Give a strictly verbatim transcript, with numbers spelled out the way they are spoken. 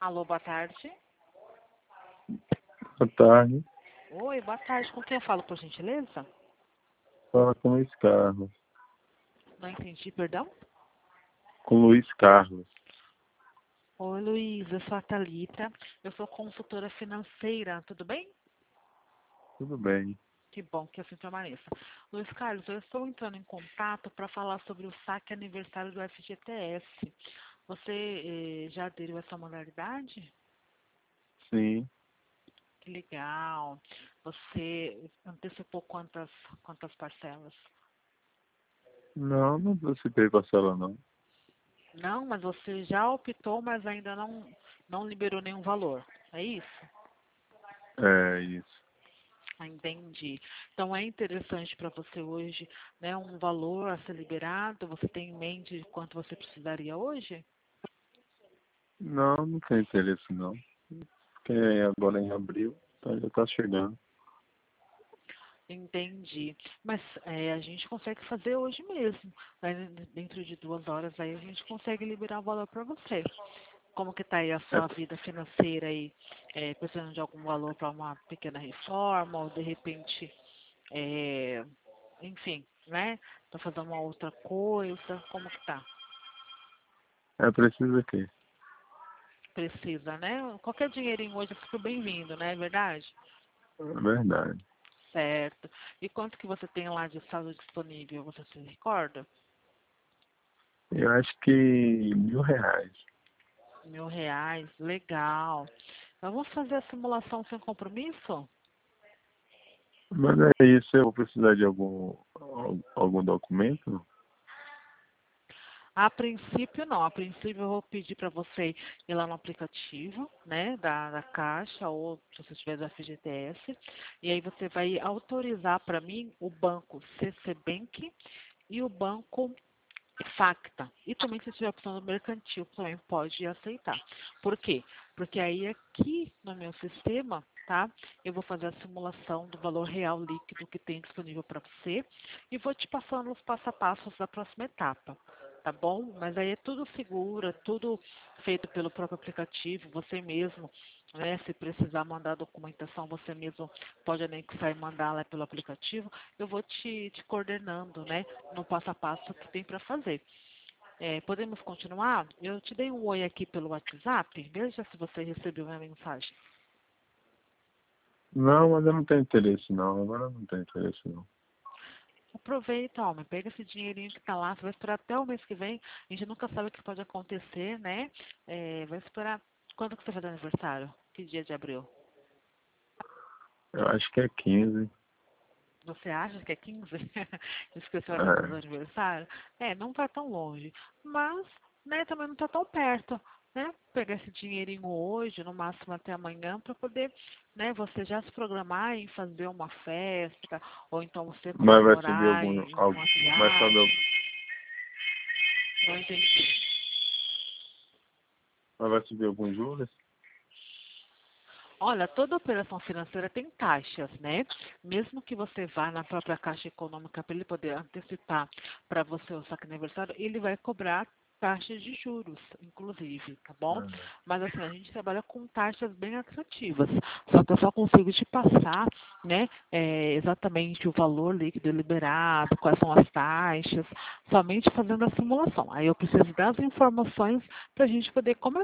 Alô, boa tarde. Boa tarde. Oi, boa tarde. Com quem eu falo, por gentileza? Fala com Luiz Carlos. Não entendi, perdão? Com Luiz Carlos. Oi, Luiz, eu sou a Thalita. Eu sou consultora financeira, tudo bem? Tudo bem. Que bom que assim permaneça. Luiz Carlos, eu estou entrando em contato para falar sobre o saque aniversário do F G T S. Você eh, já aderiu a essa modalidade? Sim. Que legal. Você antecipou quantas, quantas parcelas? Não, não participei parcela não. Não, mas você já optou, mas ainda não, não liberou nenhum valor. É isso? É isso. Ah, entendi. Então é interessante para você hoje, né, um valor a ser liberado? Você tem em mente de quanto você precisaria hoje? Não, não tem interesse não. Porque agora em abril, então já tá chegando. Entendi. Mas é, a gente consegue fazer hoje mesmo. Né? Dentro de duas horas aí a gente consegue liberar o valor para você. Como que está aí a É, sua vida financeira aí? É, precisando de algum valor para uma pequena reforma ou de repente, é, enfim, né? Para fazer uma outra coisa? Como que tá? é preciso aqui. Precisa, né? Qualquer dinheirinho hoje é super bem-vindo, né? É verdade? É verdade. Certo. E quanto que você tem lá de saldo disponível? Você se recorda? Eu acho que mil reais. Mil reais, legal. Então, vamos fazer a simulação sem compromisso? Mas é isso, eu vou precisar de algum, algum documento? A princípio, não. A princípio, eu vou pedir para você ir lá no aplicativo, né, da, da Caixa, ou se você tiver do F G T S, e aí você vai autorizar para mim o banco C C Bank e o banco Facta. E também, se tiver a opção do mercantil, também pode aceitar. Por quê? Porque aí aqui no meu sistema, tá? Eu vou fazer a simulação do valor real líquido que tem disponível para você e vou te passando os passo a passos da próxima etapa. Tá bom? Mas aí é tudo seguro, é tudo feito pelo próprio aplicativo, você mesmo, né? Se precisar mandar documentação, você mesmo pode anexar e mandar lá pelo aplicativo. Eu vou te, te coordenando, né? No passo a passo que tem para fazer. É, podemos continuar? Eu te dei um oi aqui pelo WhatsApp. Veja se você recebeu minha mensagem. Não, mas eu não tenho interesse não. Agora eu não tenho interesse não. Aproveita, homem, pega esse dinheirinho que tá lá, você vai esperar até o mês que vem, a gente nunca sabe o que pode acontecer, né? É, vai esperar, quando que você faz aniversário? Que dia de abril? Eu acho que é quinze. Você acha que é quinze? Esqueceu a data do É. aniversário? É, não tá tão longe, mas, né, também não tá tão perto, né? Pegar esse dinheirinho hoje, no máximo até amanhã, para poder, né, você já se programar em fazer uma festa, ou então você Mas vai subir comemorar algum, em algum uma mas sabe, viagem. Não entendi. mas vai subir alguns juros? Olha, toda operação financeira tem taxas, né? Mesmo que você vá na própria Caixa Econômica para ele poder antecipar para você o saque aniversário, ele vai cobrar taxas de juros, inclusive, tá bom? É. Mas assim, a gente trabalha com taxas bem atrativas. Só que eu só consigo te passar, né, é, exatamente o valor líquido liberado, quais são as taxas, somente fazendo a simulação. Aí eu preciso das informações para a gente poder começar.